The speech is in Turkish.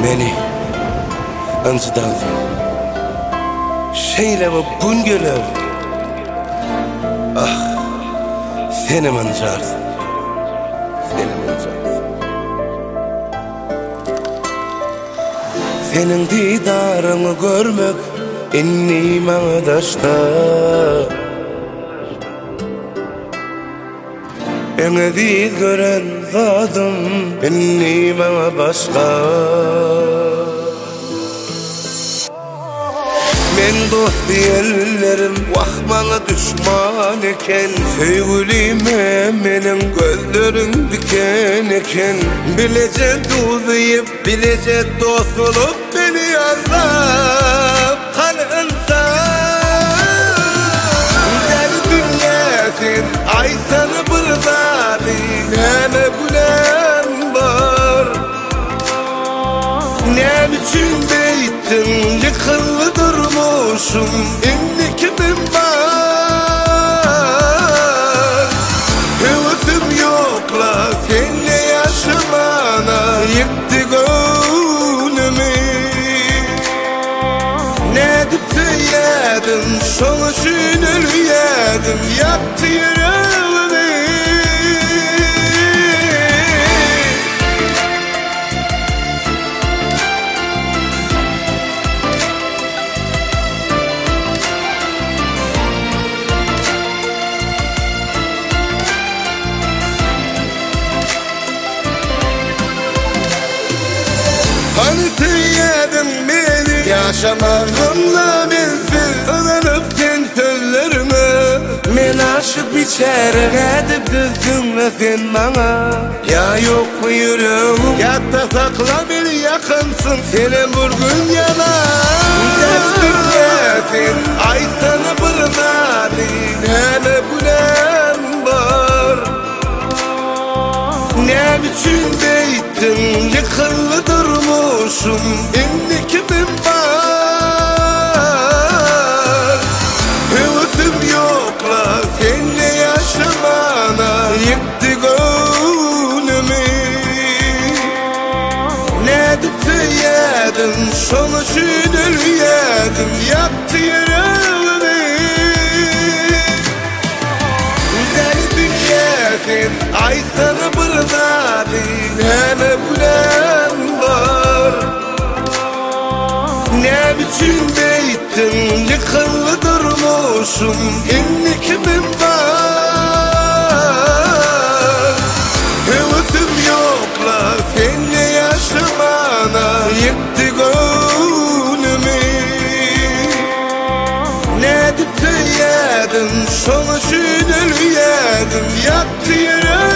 Meni ıncıdaldı. Şeyleme bun gelir. Ah, senim ıncardın. Senim ıncardın. Senin didarını görmek inni mağdaşta. Ene değil gören zadım inni bana başka. Men dost diyenlerim vah bana düşman eken, sevgilime menin gözlerin diken eken. Bilece duzayıp bilece dost olup beni yanlar kanınsa. Gel dünyasin ay sana bırdari neme gülen var. Ne biçim beytin yıkıldı durmuşum inni kimim var. Hıvıtım yokla seninle yaşamana yıktı gönlümü. Ne dip söyledim sonuçun ölüyedim yaktı yüreğimi. Hani söyledin beni yaşamadımla bensiz, ınanıp sen sözlerime. Men aşık biçare edip düzdün sen bana. Ya yok mu yüreğim ya da sakla beni yakınsın senin vurgun yana. Dersin ay sana bırdari neme gülen var. Ne biçim beytin yıkıldı durmuşum inni kimim var. Hıvıtım yokla seninle yaşamana yıktı gönlümü. Ne dip söyledim sonuçun ölüyedim yaktı yüreğimi. Deli dünyasin ay sana bırdari neme gülen var. Ne biçim beytin yıkıldı durmuşum inni kimim var. Hıvıtım yokla seninle yaşamana yıktı gönlümü. Ne dip söyledim sonuçun ölüyedim yaktı yüreğimi.